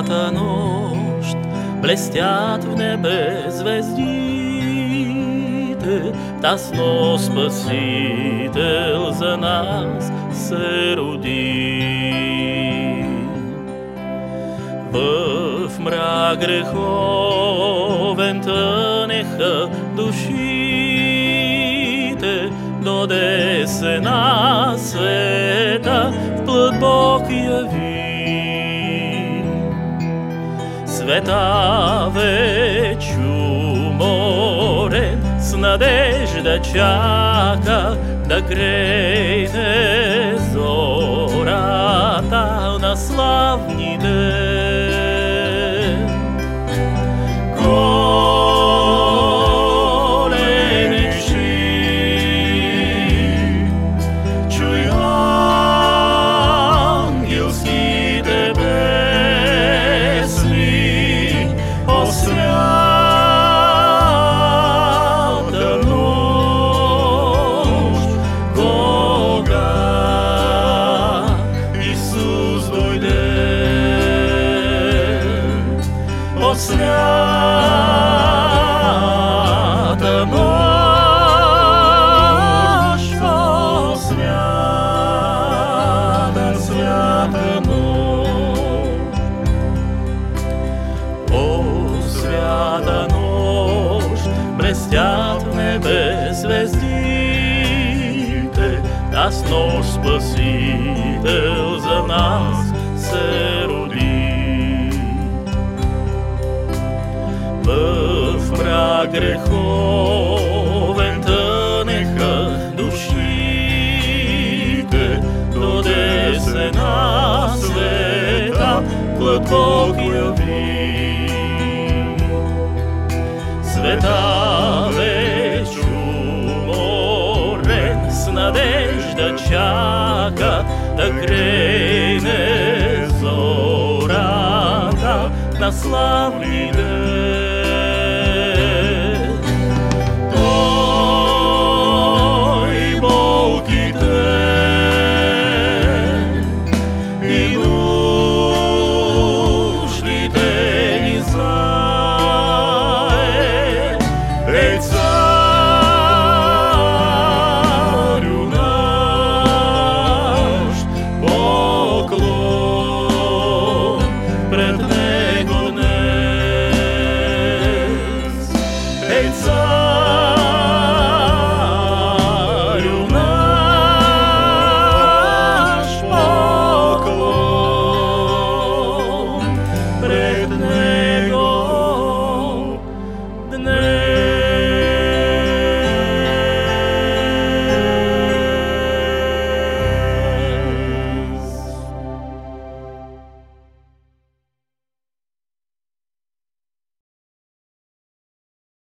свята нощ, блестят в небе звездите, тасно Спасител за нас се роди. В мрак греховен тънеха душите, до десена света в плът Бог яви. Света веч уморен, с надежда чака да грейне зората на славни ден. Свята нощ, о свята, свята нощ, о свята нощ, блестят в небе звездите, тази нощ Спасител за нас се роди. В мрак греховен тънеха душите, до десена света плът Бог яви. Света веч уморен, с надежда чака да грейне зората на славни ден.